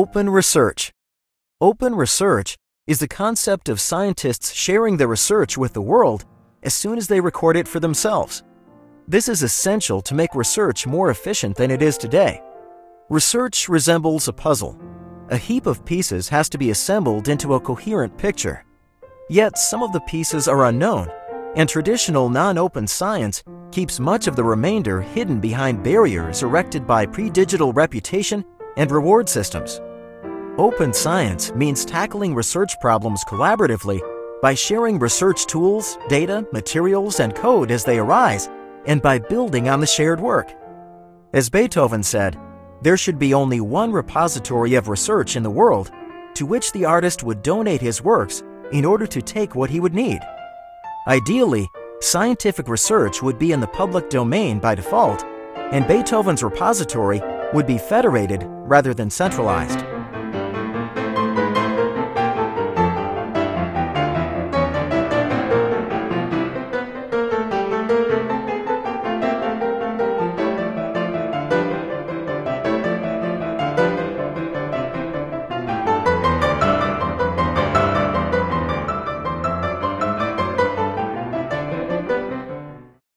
Open research. Open research is the concept of scientists sharing their research with the world as soon as they record it for themselves. This is essential to make research more efficient than it is today. Research resembles a puzzle. A heap of pieces has to be assembled into a coherent picture. Yet some of the pieces are unknown, and traditional non-open science keeps much of the remainder hidden behind barriers erected by pre-digital reputation and reward systems. Open science means tackling research problems collaboratively by sharing research tools, data, materials, and code as they arise, and by building on the shared work. As Beethoven said, there should be only one repository of research in the world to which the artist would donate his works in order to take what he would need. Ideally, scientific research would be in the public domain by default, and Beethoven's repository would be federated rather than centralized.